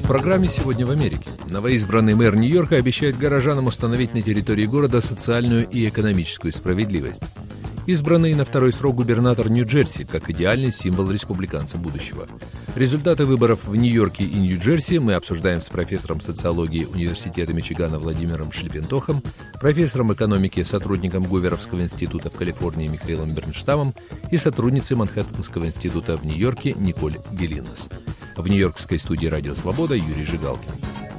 В программе «Сегодня в Америке» новоизбранный мэр Нью-Йорка обещает горожанам установить на территории города социальную и экономическую справедливость. Избранный на второй срок губернатор Нью-Джерси как идеальный символ республиканца будущего. Результаты выборов в Нью-Йорке и Нью-Джерси мы обсуждаем с профессором социологии Университета Мичигана Владимиром Шлипентохом, профессором экономики, сотрудником Гуверовского института в Калифорнии Михаилом Бернштамом и сотрудницей Манхэттенского института в Нью-Йорке Николь Гелинас. В нью-йоркской студии «Радио Свобода» Юрий Жигалкин.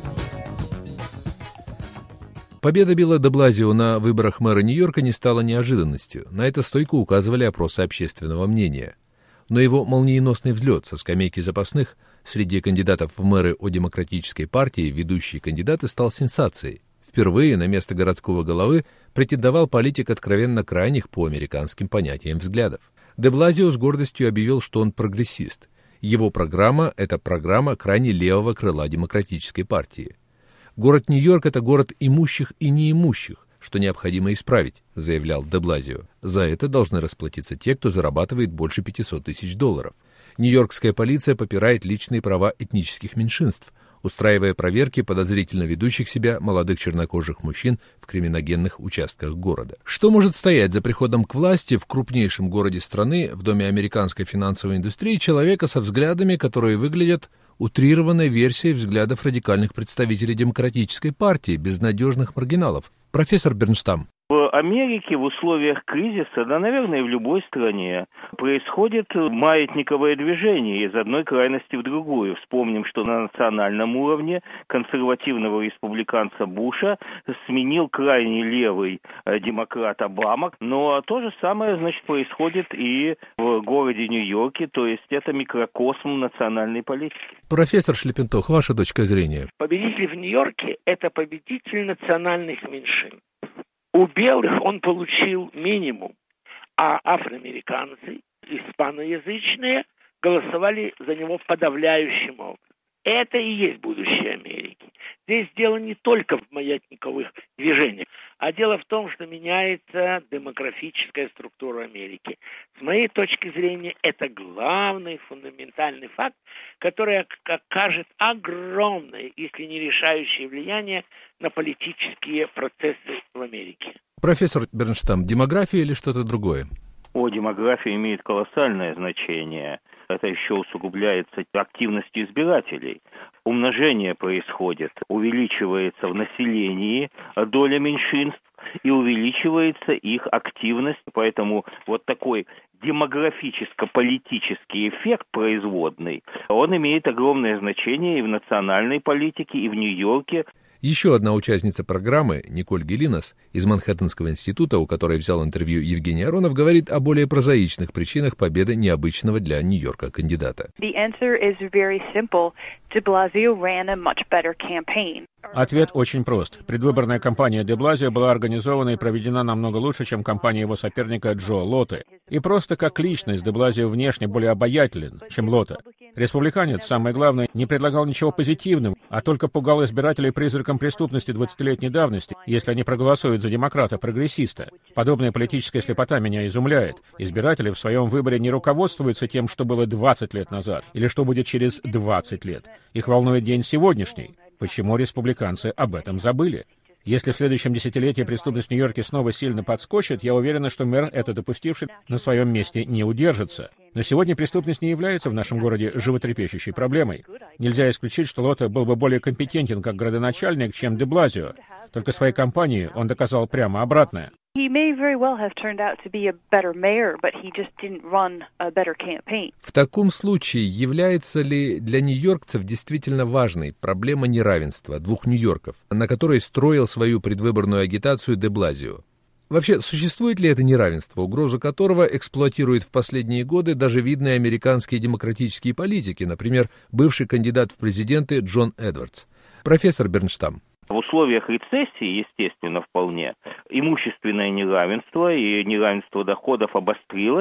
Победа Билла де Блазио на выборах мэра Нью-Йорка не стала неожиданностью. На это стойко указывали опросы общественного мнения. Но его молниеносный взлет со скамейки запасных среди кандидатов в мэры от Демократической партии ведущий кандидат и стал сенсацией. Впервые на место городского головы претендовал политик откровенно крайних по американским понятиям взглядов. Де Блазио с гордостью объявил, что он прогрессист. Его программа – это программа крайне левого крыла Демократической партии. «Город Нью-Йорк – это город имущих и неимущих, что необходимо исправить», – заявлял де Блазио. За это должны расплатиться те, кто зарабатывает больше $500 тысяч. Нью-Йоркская полиция попирает личные права этнических меньшинств, устраивая проверки подозрительно ведущих себя молодых чернокожих мужчин в криминогенных участках города. Что может стоять за приходом к власти в крупнейшем городе страны, в доме американской финансовой индустрии, человека со взглядами, которые выглядят утрированной версией взглядов радикальных представителей Демократической партии, безнадежных маргиналов? Профессор Бернштам. В Америке в условиях кризиса, да, наверное, и в любой стране, происходит маятниковое движение из одной крайности в другую. Вспомним, что на национальном уровне консервативного республиканца Буша сменил крайне левый демократ Обама. Но то же самое, значит, происходит и в городе Нью-Йорке, то есть это микрокосм национальной политики. Профессор Шлипентох, ваша точка зрения? Победитель в Нью-Йорке – это победитель национальных меньшин. У белых он получил минимум, а афроамериканцы, испаноязычные, голосовали за него подавляющим образом. Это и есть будущее Америки. Здесь дело не только в маятниковых движениях, а дело в том, что меняется демографическая структура Америки. С моей точки зрения, это главный фундаментальный факт, который окажет огромное, если не решающее влияние на политические процессы в Америке. Профессор Бернштам, демография или что-то другое? Демография имеет колоссальное значение. Это еще усугубляется активностью избирателей. Умножение происходит, увеличивается в населении доля меньшинств и увеличивается их активность. Поэтому вот такой демографическо-политический эффект производный, он имеет огромное значение и в национальной политике, и в Нью-Йорке. Еще одна участница программы, Николь Гелинас, из Манхэттенского института, у которой взял интервью Евгений Аронов, говорит о более прозаичных причинах победы необычного для Нью-Йорка кандидата. Ответ очень прост. Предвыборная кампания де Блазио была организована и проведена намного лучше, чем кампания его соперника Джо Лотте. И просто как личность де Блазио внешне более обаятелен, чем Лотте. Республиканец, самое главное, не предлагал ничего позитивного, а только пугал избирателей призраком преступности 20-летней давности, если они проголосуют за демократа-прогрессиста. Подобная политическая слепота меня изумляет. Избиратели в своем выборе не руководствуются тем, что было 20 лет назад, или что будет через 20 лет. Их волнует день сегодняшний. Почему республиканцы об этом забыли? Если в следующем десятилетии преступность в Нью-Йорке снова сильно подскочит, я уверена, что мэр, это допустивший, на своем месте не удержится. Но сегодня преступность не является в нашем городе животрепещущей проблемой. Нельзя исключить, что Лотте был бы более компетентен как градоначальник, чем де Блазио. Только своей кампанией он доказал прямо обратное. В таком случае является ли для нью-йоркцев действительно важной проблема неравенства двух Нью-Йорков, на которой строил свою предвыборную агитацию де Блазио? Вообще, существует ли это неравенство, угрозу которого эксплуатируют в последние годы даже видные американские демократические политики, например, бывший кандидат в президенты Джон Эдвардс? Профессор Бернштам. В условиях рецессии, естественно, вполне, имущественное неравенство и неравенство доходов обострилось,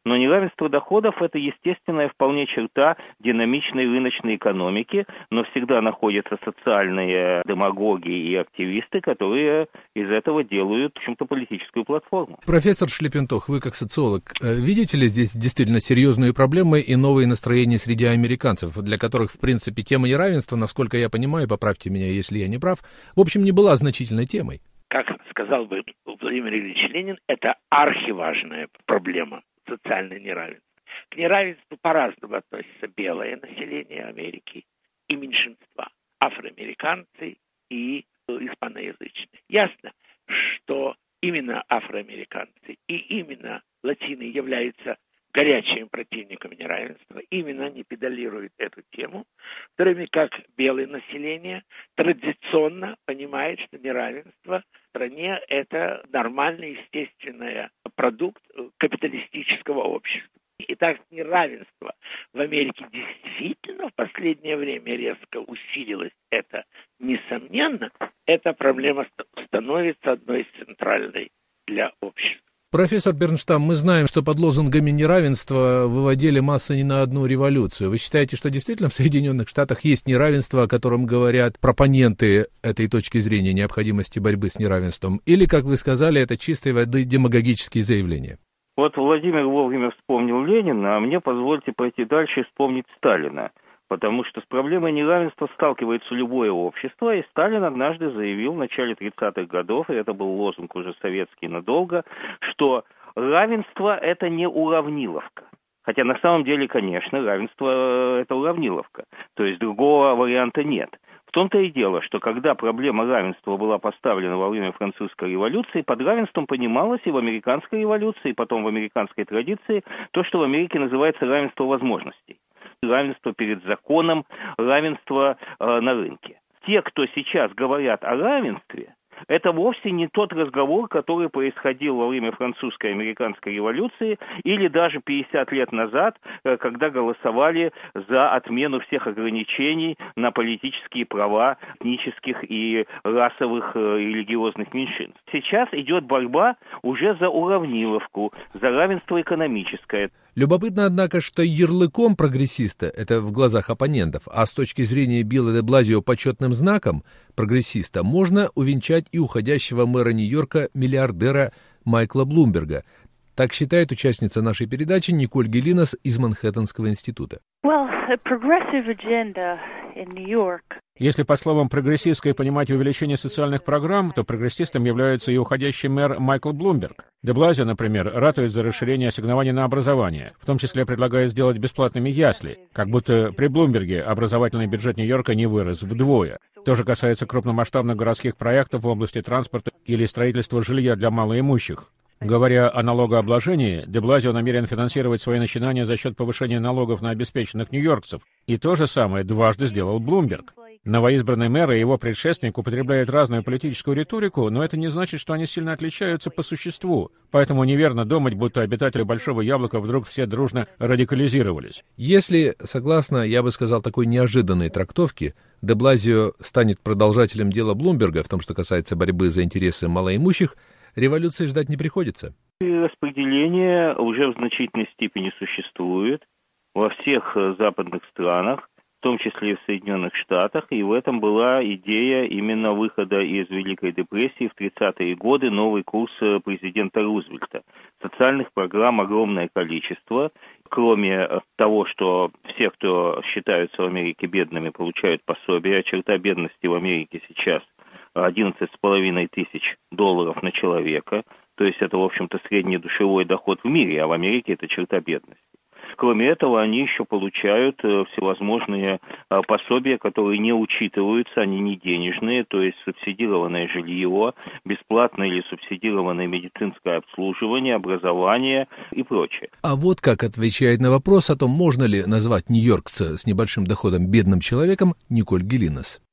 но неравенство доходов – это естественная вполне черта динамичной рыночной экономики, но всегда находятся социальные демагоги и активисты, которые из этого делают, в общем-то, политическую платформу. Профессор Шлепентох, вы как социолог, видите ли здесь действительно серьезные проблемы и новые настроения среди американцев, для которых, в принципе, тема неравенства, насколько я понимаю, поправьте меня, если я не прав, в общем, не была значительной темой? Как сказал бы Владимир Ильич Ленин, это архиважная проблема социальное неравенство. К неравенству по-разному относится белое население Америки и меньшинства, афроамериканцы и испаноязычные. Ясно, что именно афроамериканцы и именно латины являются горячим противником неравенства, именно они педалируют эту тему, в то время как белое население традиционно понимает, что неравенство в стране – это нормальный, естественный продукт капиталистического общества. Итак, неравенство в Америке действительно в последнее время резко усилилось. Это, несомненно, эта проблема становится одной из центральной для общества. Профессор Бернштам, мы знаем, что под лозунгами неравенства выводили массы не на одну революцию. Вы считаете, что действительно в Соединенных Штатах есть неравенство, о котором говорят пропоненты этой точки зрения необходимости борьбы с неравенством? Или, как вы сказали, это чистой воды демагогические заявления? Вот Владимир вовремя вспомнил Ленина, а мне позвольте пойти дальше и вспомнить Сталина. Потому что с проблемой неравенства сталкивается любое общество, и Сталин однажды заявил в начале 30-х годов, и это был лозунг уже советский надолго, что равенство – это не уравниловка. Хотя на самом деле, конечно, равенство – это уравниловка, то есть другого варианта нет. В том-то и дело, что когда проблема равенства была поставлена во время Французской революции, под равенством понималось и в американской революции, и потом в американской традиции то, что в Америке называется равенство возможностей. Равенство перед законом, равенство на рынке. Те, кто сейчас говорят о равенстве, это вовсе не тот разговор, который происходил во время французской и американской революции или даже 50 лет назад, когда голосовали за отмену всех ограничений на политические права этнических и расовых и религиозных меньшинств. Сейчас идет борьба уже за уравниловку, за равенство экономическое. Любопытно, однако, что ярлыком прогрессиста, это в глазах оппонентов, а с точки зрения Билла де Блазио почетным знаком прогрессиста, можно увенчать и уходящего мэра Нью-Йорка миллиардера Майкла Блумберга. Так считает участница нашей передачи Николь Гелинас из Манхэттенского института. Если по словам прогрессистской понимать увеличение социальных программ, то прогрессистом является и уходящий мэр Майкл Блумберг. Де Блазио, например, ратует за расширение ассигнований на образование, в том числе предлагает сделать бесплатными ясли, как будто при Блумберге образовательный бюджет Нью-Йорка не вырос вдвое. То же касается крупномасштабных городских проектов в области транспорта или строительства жилья для малоимущих. Говоря о налогообложении, де Блазио намерен финансировать свои начинания за счет повышения налогов на обеспеченных нью-йоркцев. И то же самое дважды сделал Блумберг. Новоизбранный мэр и его предшественник употребляют разную политическую риторику, но это не значит, что они сильно отличаются по существу. Поэтому неверно думать, будто обитатели Большого Яблока вдруг все дружно радикализировались. Если, согласно, я бы сказал, такой неожиданной трактовке, де Блазио станет продолжателем дела Блумберга в том, что касается борьбы за интересы малоимущих, революции ждать не приходится. Распределение уже в значительной степени существует во всех западных странах, в том числе и в Соединенных Штатах, и в этом была идея именно выхода из Великой депрессии в 30-е годы, новый курс президента Рузвельта. Социальных программ огромное количество. Кроме того, что все, кто считаются в Америке бедными, получают пособие, черта бедности в Америке сейчас $11,5 тысяч на человека, то есть это, в общем-то, средний душевой доход в мире, а в Америке это черта бедности. Кроме этого, они еще получают всевозможные пособия, которые не учитываются, они не денежные, то есть субсидированное жилье, бесплатное или субсидированное медицинское обслуживание, образование и прочее. А вот как отвечает на вопрос о том, можно ли назвать нью-йоркца с небольшим доходом бедным человеком, Николь Гелинас.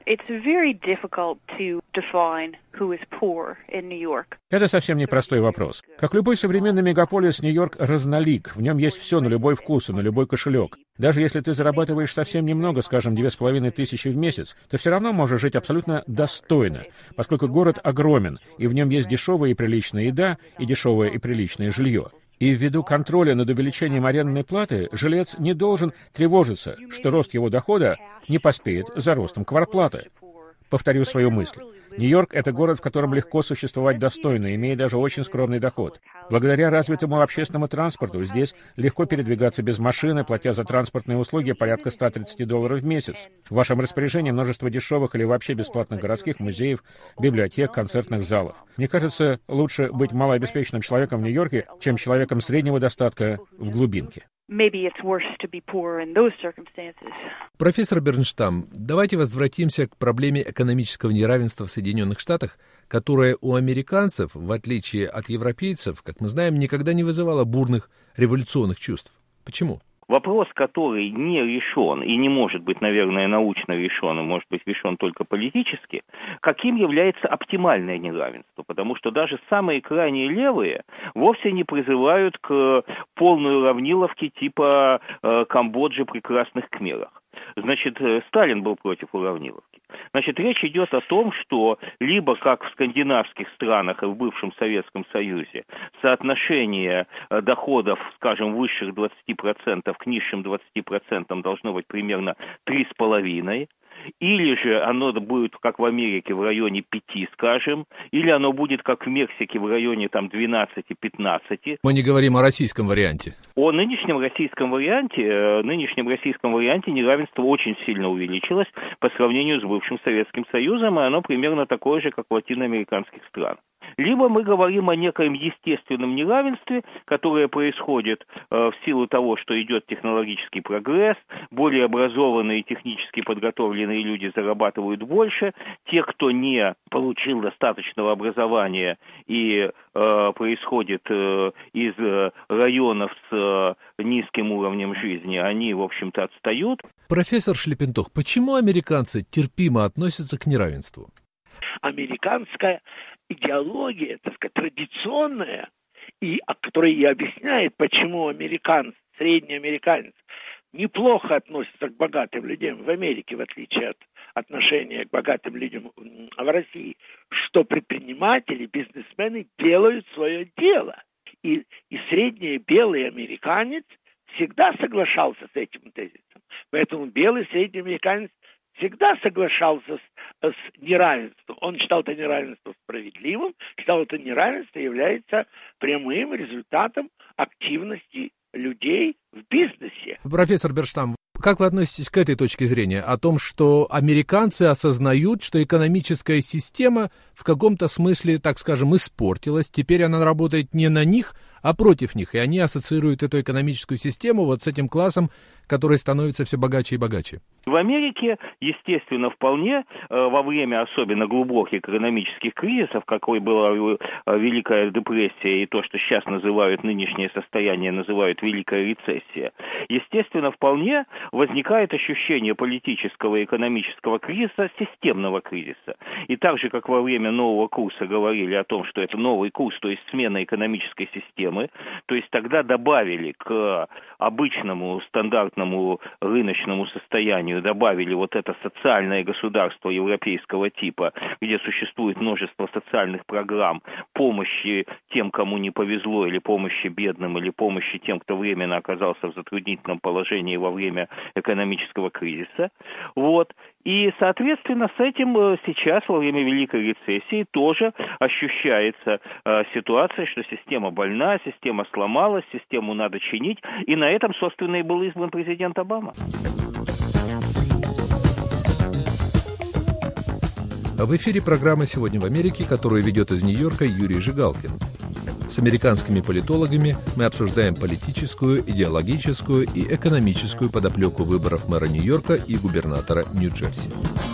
Это совсем непростой вопрос. Как любой современный мегаполис, Нью-Йорк разнолик. В нем есть все на любой вкус и на любой кошелек. Даже если ты зарабатываешь совсем немного, скажем, 2500 в месяц, ты все равно можешь жить абсолютно достойно, поскольку город огромен, и в нем есть дешевая и приличная еда и дешевое и приличное жилье. И ввиду контроля над увеличением арендной платы, жилец не должен тревожиться, что рост его дохода не поспеет за ростом квартплаты. Повторю свою мысль. Нью-Йорк — это город, в котором легко существовать достойно, имея даже очень скромный доход. Благодаря развитому общественному транспорту здесь легко передвигаться без машины, платя за транспортные услуги порядка $130 в месяц. В вашем распоряжении множество дешевых или вообще бесплатных городских музеев, библиотек, концертных залов. Мне кажется, лучше быть малообеспеченным человеком в Нью-Йорке, чем человеком среднего достатка в глубинке. Профессор Бернштам, давайте возвратимся к проблеме экономического неравенства в Соединенных Штатах, которое у американцев, в отличие от европейцев, как мы знаем, никогда не вызывало бурных революционных чувств. Почему? Вопрос, который не решен и не может быть, наверное, научно решен, и может быть решен только политически, каким является оптимальное неравенство, потому что даже самые крайние левые вовсе не призывают к полной уравниловке типа Камбоджи при красных кхмерах. Значит, Сталин был против уравниловки. Значит, речь идет о том, что либо, как в скандинавских странах и в бывшем Советском Союзе, соотношение доходов, скажем, высших 20% к низшим 20% должно быть примерно 3,5, или же оно будет, как в Америке, в районе 5, скажем, или оно будет, как в Мексике, в районе 12-15. Мы не говорим о российском варианте. О нынешнем российском варианте неравенство очень сильно увеличилось по сравнению с бывшим Советским Союзом, и оно примерно такое же, как в латиноамериканских странах. Либо мы говорим о некоем естественном неравенстве, которое происходит в силу того, что идет технологический прогресс, более образованные и технически подготовленные люди зарабатывают больше, те, кто не получил достаточного образования и происходит из районов с низким уровнем жизни, они, в общем-то, отстают. Профессор Шлепентох, почему американцы терпимо относятся к неравенству? Американская идеология, так сказать, традиционная, которая и объясняет, почему средний американец неплохо относится к богатым людям в Америке, в отличие от отношения к богатым людям в России, что предприниматели, бизнесмены делают свое дело. И средний белый американец всегда соглашался с этим тезисом. Поэтому белый средний американец всегда соглашался с неравенством. Он считал это неравенство справедливым, считал это неравенство является прямым результатом активности людей в бизнесе. Профессор Бернштам, как вы относитесь к этой точке зрения? О том, что американцы осознают, что экономическая система в каком-то смысле, так скажем, испортилась. Теперь она работает не на них, а против них. И они ассоциируют эту экономическую систему вот с этим классом, который становится все богаче и богаче. В Америке, естественно, вполне во время особенно глубоких экономических кризисов, какой была Великая депрессия и то, что сейчас называют нынешнее состояние, называют Великая рецессия, естественно, вполне возникает ощущение политического и экономического кризиса, системного кризиса. И так же, как во время нового курса говорили о том, что это новый курс, то есть смена экономической системы, то есть тогда добавили к обычному стандартному рыночному состоянию, добавили вот это социальное государство европейского типа, где существует множество социальных программ помощи тем, кому не повезло, или помощи бедным, или помощи тем, кто временно оказался в затруднительном положении во время экономического кризиса. Вот. И, соответственно, с этим сейчас, во время Великой рецессии, тоже ощущается ситуация, что система больна, система сломалась, систему надо чинить, и на этом, собственно, и был избран президент Обама. В эфире программа «Сегодня в Америке», которую ведет из Нью-Йорка Юрий Жигалкин. С американскими политологами мы обсуждаем политическую, идеологическую и экономическую подоплеку выборов мэра Нью-Йорка и губернатора Нью-Джерси.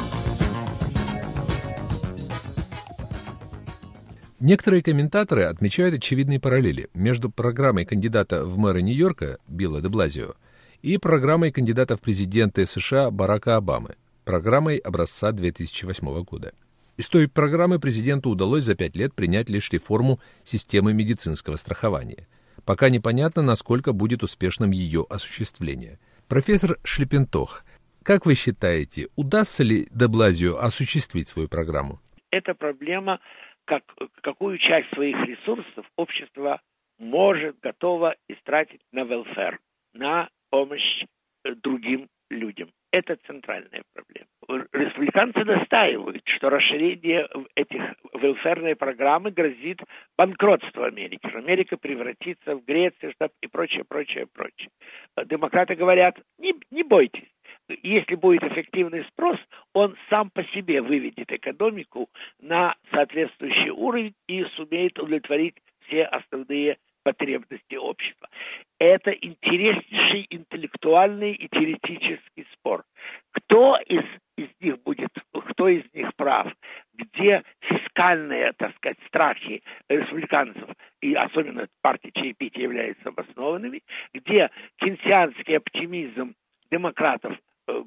Некоторые комментаторы отмечают очевидные параллели между программой кандидата в мэра Нью-Йорка Билла де Блазио и программой кандидата в президенты США Барака Обамы, программой образца 2008 года. Из той программы президенту удалось за 5 лет принять лишь реформу системы медицинского страхования. Пока непонятно, насколько будет успешным ее осуществление. Профессор Шлепентох, как вы считаете, удастся ли де Блазио осуществить свою программу? Эта проблема, какую часть своих ресурсов общество может, готова истратить на welfare, на помощь другим людям. Это центральная проблема. Республиканцы настаивают, что расширение этих велферной программы грозит банкротству Америки. Америка превратится в Грецию и прочее. Демократы говорят, не бойтесь. Если будет эффективный спрос, он сам по себе выведет экономику на соответствующий уровень и сумеет удовлетворить все основные потребности общества. Это интереснейший интеллектуальный и теоретический спор. Кто из них прав? Где фискальные, страхи республиканцев, и особенно партии чаепития, являются обоснованными? Где кейнсианский оптимизм демократов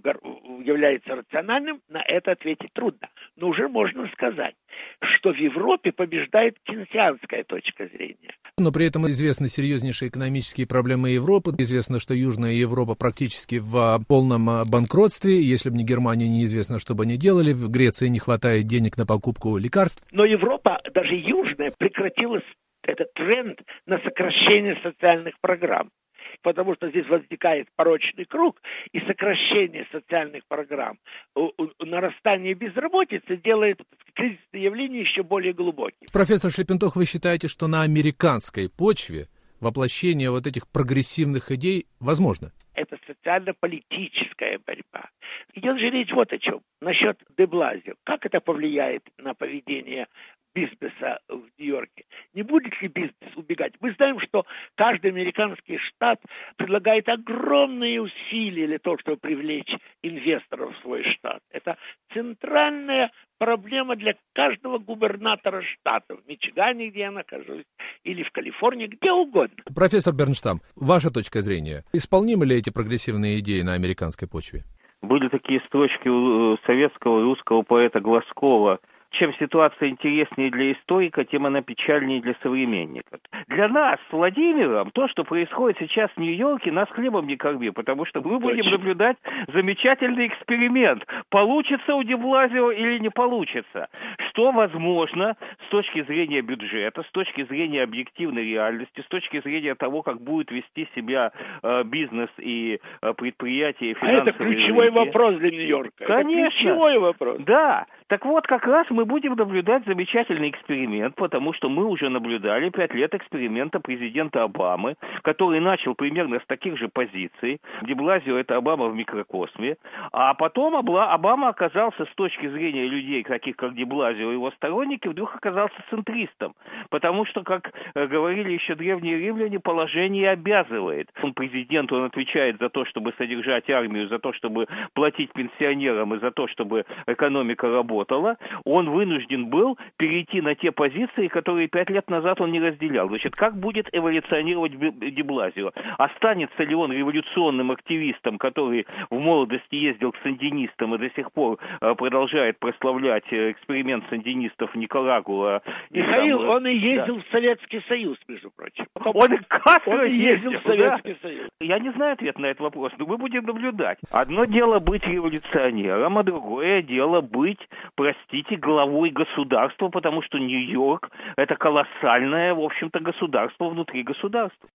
является рациональным, на это ответить трудно. Но уже можно сказать, что в Европе побеждает кейнсианская точка зрения. Но при этом известны серьезнейшие экономические проблемы Европы. Известно, что Южная Европа практически в полном банкротстве. Если бы не Германия, неизвестно, что бы они делали. В Греции не хватает денег на покупку лекарств. Но Европа, даже южная, прекратила этот тренд на сокращение социальных программ. Потому что здесь возникает порочный круг, и сокращение социальных программ, нарастание безработицы делает кризисные явления еще более глубокими. Профессор Шлепентох, вы считаете, что на американской почве воплощение вот этих прогрессивных идей возможно? Это социально-политическая борьба. Идет же речь вот о чем. Насчет де Блазио. Как это повлияет на поведение бизнеса в Нью-Йорке? Не будет ли бизнес убегать? Мы знаем, что каждый американский штат предлагает огромные усилия для того, чтобы привлечь инвесторов в свой штат. Это центральная проблема для каждого губернатора штата. В Мичигане, где я нахожусь, или в Калифорнии, где угодно. Профессор Бернштам, ваша точка зрения. Исполнимы ли эти прогрессивные идеи на американской почве? Были такие строчки у советского и русского поэта Глазкова: чем ситуация интереснее для историка, тем она печальнее для современника. Для нас с Владимиром то, что происходит сейчас в Нью-Йорке, нас хлебом не корми, потому что мы будем наблюдать замечательный эксперимент. Получится у де Блазио или не получится. Что возможно с точки зрения бюджета, с точки зрения объективной реальности, с точки зрения того, как будет вести себя бизнес и предприятия, и финансовые это ключевой вопрос для Нью-Йорка. Конечно. Это ключевой вопрос. Да. Так вот, как раз мы будем наблюдать замечательный эксперимент, потому что мы уже наблюдали 5 лет эксперимента президента Обамы, который начал примерно с таких же позиций. Де Блазио — это Обама в микрокосме. А потом Обама оказался, с точки зрения людей, таких как Де Блазио и его сторонники, вдруг оказался центристом. Потому что, как говорили еще древние римляне, положение обязывает. Он президент, он отвечает за то, чтобы содержать армию, за то, чтобы платить пенсионерам и за то, чтобы экономика работала. Он вынужден был перейти на те позиции, которые 5 лет назад он не разделял. Значит, как будет эволюционировать Де Блазио? Останется ли он революционным активистом, который в молодости ездил к сандинистам и до сих пор продолжает прославлять эксперимент сандинистов в Никарагуа? Михаил, он и ездил в Советский Союз, между прочим. Он и Кастро ездил в Советский Союз. Я не знаю ответ на этот вопрос, но мы будем наблюдать. Одно дело быть революционером, а другое дело быть, простите, главой государства, потому что Нью-Йорк — это колоссальное, в общем-то, государство внутри государства.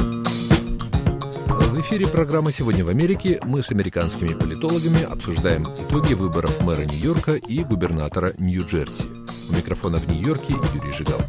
В эфире программы «Сегодня в Америке» мы с американскими политологами обсуждаем итоги выборов мэра Нью-Йорка и губернатора Нью-Джерси. У микрофона в Нью-Йорке Юрий Жигал.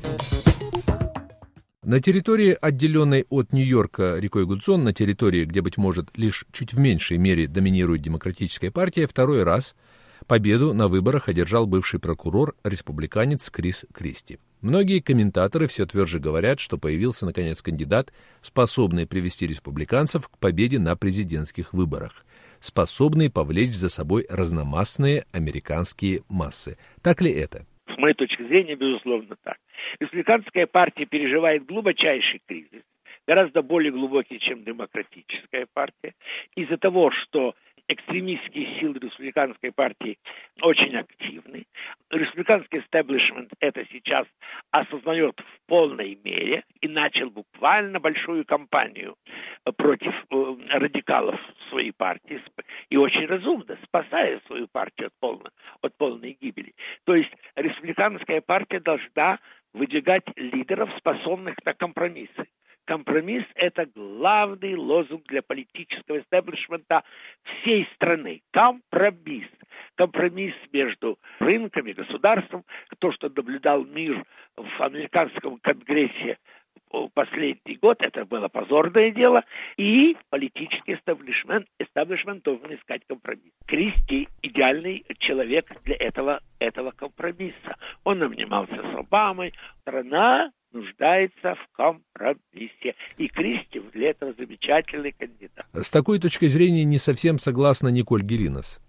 На территории, отделенной от Нью-Йорка рекой Гудзон, на территории, где, быть может, лишь чуть в меньшей мере доминирует демократическая партия, второй раз победу на выборах одержал бывший прокурор, республиканец Крис Кристи. Многие комментаторы все тверже говорят, что появился, наконец, кандидат, способный привести республиканцев к победе на президентских выборах, способный повлечь за собой разномастные американские массы. Так ли это? С моей точки зрения, безусловно, так. Республиканская партия переживает глубочайший кризис, гораздо более глубокий, чем демократическая партия, из-за того, что экстремистские силы республиканской партии очень активны. Республиканский истеблишмент это сейчас осознает в полной мере и начал буквально большую кампанию против радикалов своей партии, и очень разумно, спасая свою партию от полной гибели. То есть республиканская партия должна выдвигать лидеров, способных на компромиссы. Компромисс – это главный лозунг для политического истеблишмента всей страны. Компромисс. Компромисс между рынками, государством. То, что наблюдал мир в американском конгрессе последний год, это было позорное дело. И политический истеблишмент должен искать компромисс. Кристи – идеальный человек для этого компромисса. Он обнимался с Обамой. Страна нуждается в компромиссе. И Кристи для этого замечательный кандидат. С такой точки зрения не совсем согласна Николь Гелинас.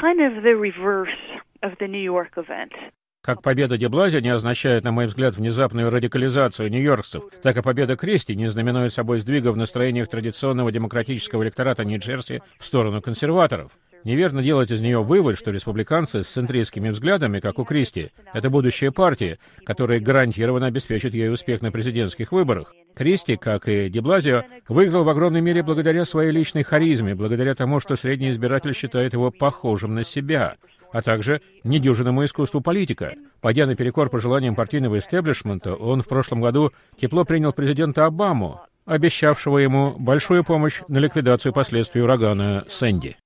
Как победа де Блазио не означает, на мой взгляд, внезапную радикализацию нью-йоркцев, так и победа Кристи не знаменует собой сдвига в настроениях традиционного демократического электората Нью-Джерси в сторону консерваторов. Неверно делать из нее вывод, что республиканцы с центристскими взглядами, как у Кристи, это будущая партия, которая гарантированно обеспечит ей успех на президентских выборах. Кристи, как и де Блазио, выиграл в огромной мере благодаря своей личной харизме, благодаря тому, что средний избиратель считает его похожим на себя, а также недюжинному искусству политика. Пойдя наперекор пожеланиям партийного истеблишмента, он в прошлом году тепло принял президента Обаму, обещавшего ему большую помощь на ликвидацию последствий урагана Сэнди.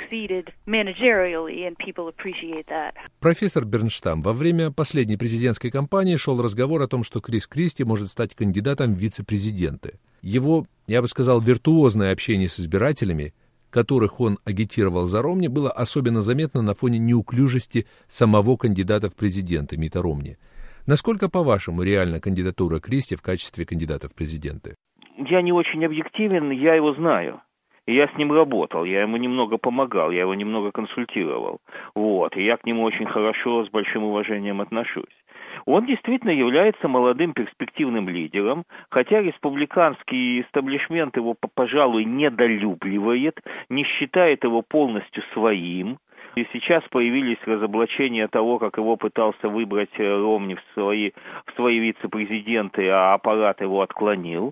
Профессор Бернштам, во время последней президентской кампании шел разговор о том, что Крис Кристи может стать кандидатом в вице-президенты. Его, я бы сказал, виртуозное общение с избирателями, которых он агитировал за Ромни, было особенно заметно на фоне неуклюжести самого кандидата в президенты Митта Ромни. Насколько, по-вашему, реальна кандидатура Кристи в качестве кандидата в президенты? Я не очень объективен, я его знаю. Я с ним работал, я ему немного помогал, я его немного консультировал. И я к нему очень хорошо, с большим уважением отношусь. Он действительно является молодым перспективным лидером, хотя республиканский истеблишмент его, пожалуй, недолюбливает, не считает его полностью своим. И сейчас появились разоблачения того, как его пытался выбрать Ромни в свои вице-президенты, а аппарат его отклонил,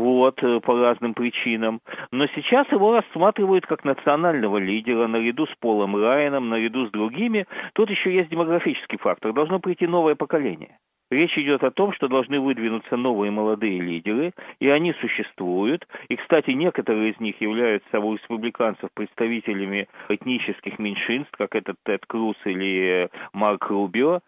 по разным причинам. Но сейчас его рассматривают как национального лидера, наряду с Полом Райаном, наряду с другими. Тут еще есть демографический фактор. Должно прийти новое поколение. Речь идет о том, что должны выдвинуться новые молодые лидеры, и они существуют. И, кстати, некоторые из них являются у республиканцев представителями этнических меньшинств, как этот Тед Круз или Марк Рубио.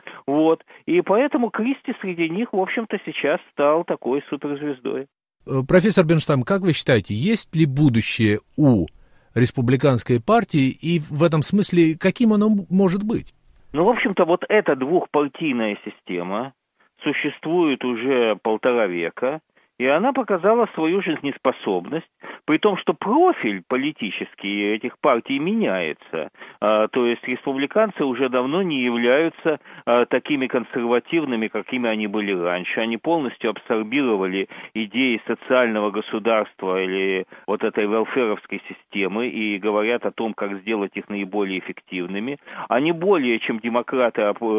И поэтому Кристи среди них, в общем-то, сейчас стал такой суперзвездой. Профессор Бернштам, как вы считаете, есть ли будущее у республиканской партии, и в этом смысле каким оно может быть? В общем-то, эта двухпартийная система существует уже 1,5 века, и она показала свою жизнеспособность, при том, что профиль политический этих партий меняется. То есть республиканцы уже давно не являются такими консервативными, какими они были раньше. Они полностью абсорбировали идеи социального государства или этой велферовской системы и говорят о том, как сделать их наиболее эффективными. Они более чем демократы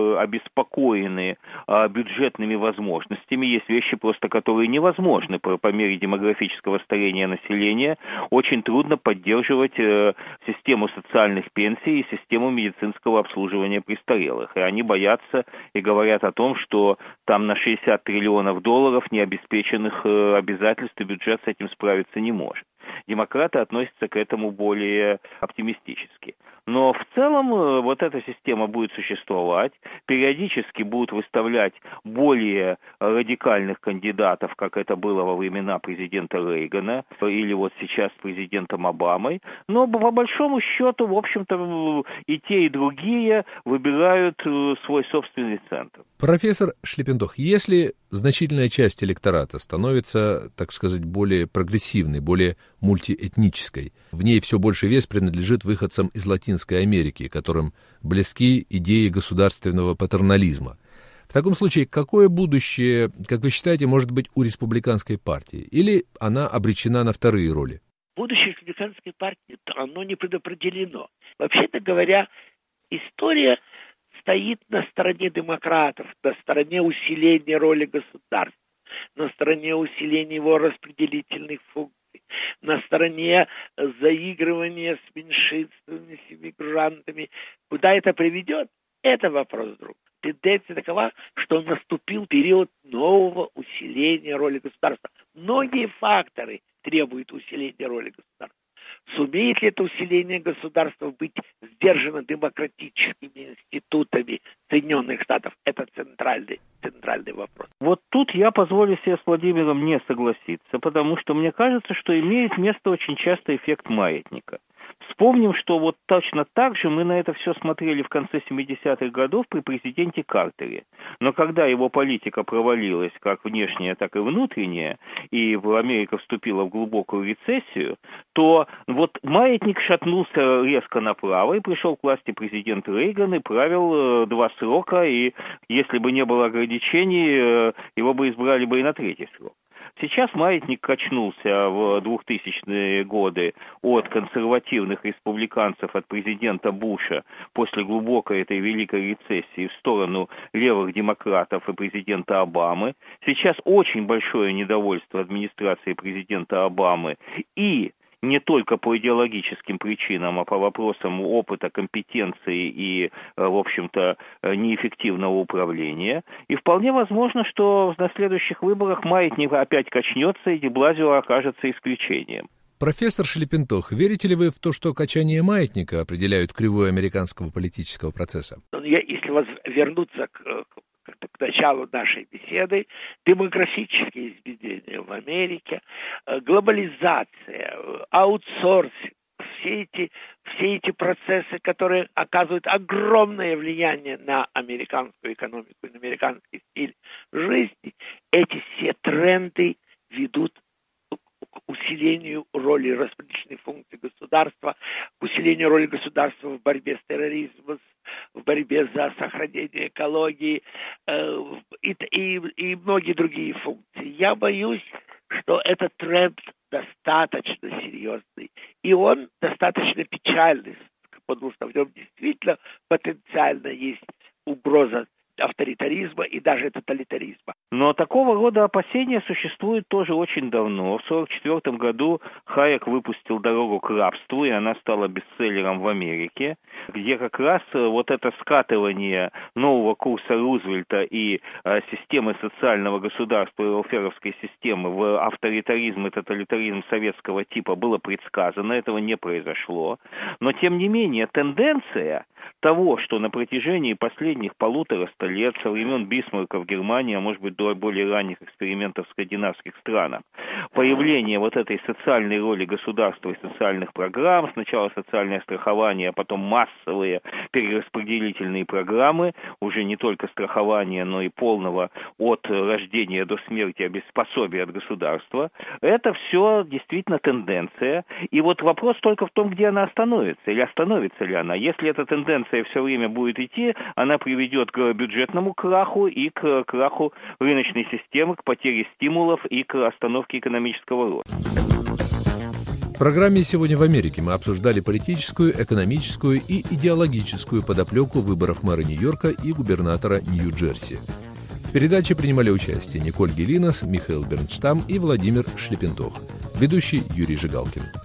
обеспокоены бюджетными возможностями. Есть вещи просто, которые невозможны по мере демографического старения населения. Очень трудно поддерживать систему социальных пенсий и систему медицинского обслуживания престарелых. И они боятся и говорят о том, что там на 60 триллионов долларов необеспеченных обязательств и бюджет с этим справиться не может. Демократы относятся к этому более оптимистически. Но в целом эта система будет существовать, периодически будут выставлять более радикальных кандидатов, как это было во времена президента Рейгана или сейчас с президентом Обамой. Но по большому счету, в общем-то, и те, и другие выбирают свой собственный центр. Профессор Шлепендох, если значительная часть электората становится, так сказать, более прогрессивной, более мультиэтнической, в ней все больше вес принадлежит выходцам из Латинской Америки, которым близки идеи государственного патернализма. В таком случае, какое будущее, как вы считаете, может быть у республиканской партии? Или она обречена на вторые роли? Будущее республиканской партии, оно не предопределено. Вообще-то говоря, история стоит на стороне демократов, на стороне усиления роли государства, на стороне усиления его распределительных функций, на стороне заигрывания с меньшинствами, с иммигрантами. Куда это приведет? Это вопрос друг. тенденция такова, что наступил период нового усиления роли государства. Многие факторы требуют усиления роли государства. Сумеет ли это усиление государства быть сдержано демократическими институтами Соединенных Штатов? Это центральный вопрос. Вот тут я позволю себе с Владимиром не согласиться, потому что мне кажется, что имеет место очень часто эффект маятника. Вспомним, что вот точно так же мы на это все смотрели в конце 70-х годов при президенте Картере. Но когда его политика провалилась, как внешняя, так и внутренняя, и Америка вступила в глубокую рецессию, то вот маятник шатнулся резко направо, и пришел к власти президент Рейган и правил 2 срока, и если бы не было ограничений, его бы избрали бы и на 3-й срок. Сейчас маятник качнулся в 2000-е годы от консервативных республиканцев, от президента Буша после глубокой этой великой рецессии в сторону левых демократов и президента Обамы. Сейчас очень большое недовольство администрации президента Обамы и не только по идеологическим причинам, а по вопросам опыта, компетенции и, в общем-то, неэффективного управления. И вполне возможно, что на следующих выборах маятник опять качнется, и де Блазио окажется исключением. Профессор Шлепентох, верите ли вы в то, что качание маятника определяют кривую американского политического процесса? Если вернуться к началу нашей беседы, демографические изменения в Америке, глобализация, аутсорсинг, все эти процессы, которые оказывают огромное влияние на американскую экономику, на американский стиль жизни, эти все тренды ведут к усилению роли распределительной функции государства, к усилению роли государства в борьбе с терроризмом, в борьбе за сохранение экологии и многие другие функции. Я боюсь, что этот тренд достаточно серьезный, и он достаточно печальный, потому что в нем действительно потенциально есть угроза авторитаризма и даже тоталитаризма. Но такого рода опасения существуют тоже очень давно. В 1944 году Хайек выпустил «Дорогу к рабству», и она стала бестселлером в Америке, где как раз вот это скатывание нового курса Рузвельта и системы социального государства и велферовской системы в авторитаризм и тоталитаризм советского типа было предсказано, этого не произошло. Но, тем не менее, тенденция того, что на протяжении последних 1,5 лет, со времен Бисмарка в Германии, а может быть до более ранних экспериментов в скандинавских странах, появление вот этой социальной роли государства и социальных программ, сначала социальное страхование, а потом массовые перераспределительные программы, уже не только страхование, но и полного от рождения до смерти пособия от государства, это все действительно тенденция. И вот вопрос только в том, где она остановится, или остановится ли она. Если эта тенденция все время будет идти, она приведет к бюджетному краху и к краху рыночной системы, к потере стимулов и к остановке экономического роста. В программе «Сегодня в Америке» мы обсуждали политическую, экономическую и идеологическую подоплеку выборов мэра Нью-Йорка и губернатора Нью-Джерси. В передаче принимали участие Николь Гелинас, Михаил Бернштам и Владимир Шлепентох. Ведущий Юрий Жигалкин.